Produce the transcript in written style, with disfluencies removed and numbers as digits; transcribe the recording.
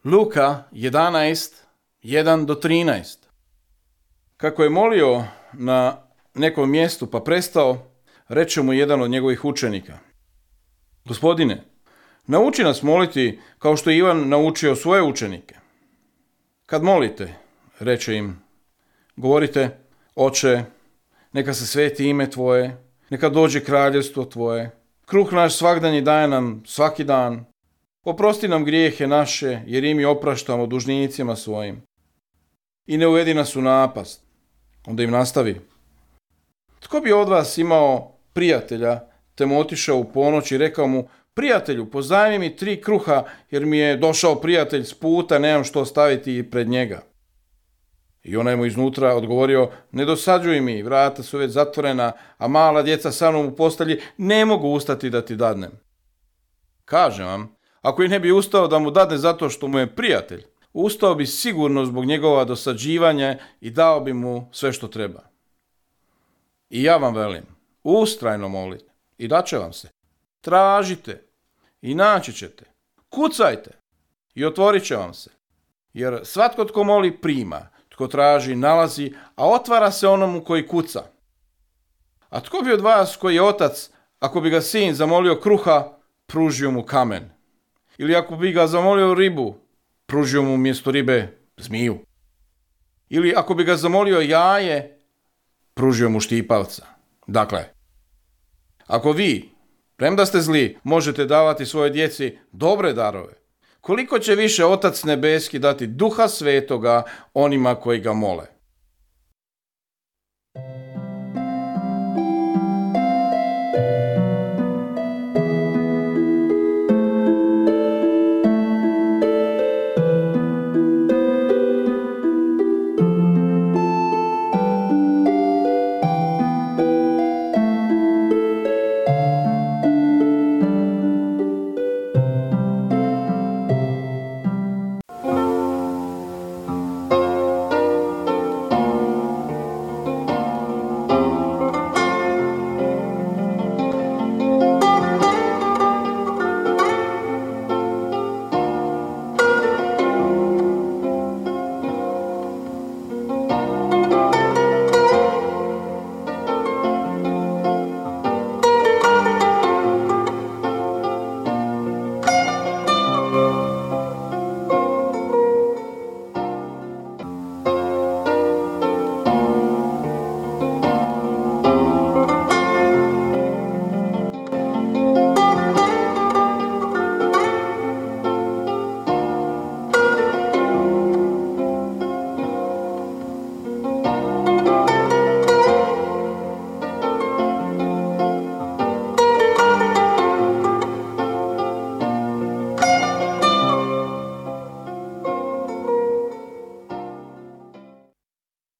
Luka 11, 1-13. Kako je molio na nekom mjestu pa prestao, reče mu jedan od njegovih učenika: Gospodine, nauči nas moliti kao što je Ivan naučio svoje učenike. Kad molite, reče im, govorite: Oče, neka se sveti ime Tvoje, neka dođe kraljevstvo Tvoje, kruh naš svagdanji daj nam svaki dan, oprosti nam grijehe naše, jer i mi opraštamo dužnicima svojim. I ne uvedi nas u napast. Onda im nastavi: Tko bi od vas imao prijatelja, te mu otišao u ponoć i rekao mu: Prijatelju, pozajmi mi 3 kruha, jer mi je došao prijatelj s puta, nemam što staviti pred njega. I onaj mu iznutra odgovorio: Ne dosađuj mi, vrata su već zatvorena, a mala djeca sa mnom u postelji, ne mogu ustati da ti dadnem. Kažem vam, ako i ne bi ustao da mu dadne zato što mu je prijatelj, ustao bi sigurno zbog njegova dosađivanja i dao bi mu sve što treba. I ja vam velim, ustrajno molite i daće vam se. Tražite i naći ćete. Kucajte i otvorit će vam se. Jer svatko tko moli prima, tko traži nalazi, a otvara se onomu koji kuca. A tko bi od vas koji je otac, ako bi ga sin zamolio kruha, pružio mu kamen? Ili ako bi ga zamolio ribu, pružio mu umjesto ribe zmiju? Ili ako bi ga zamolio jaje, pružio mu štipavca? Dakle, ako vi, premda ste zli, možete davati svojoj djeci dobre darove, koliko će više Otac nebeski dati Duha Svetoga onima koji ga mole?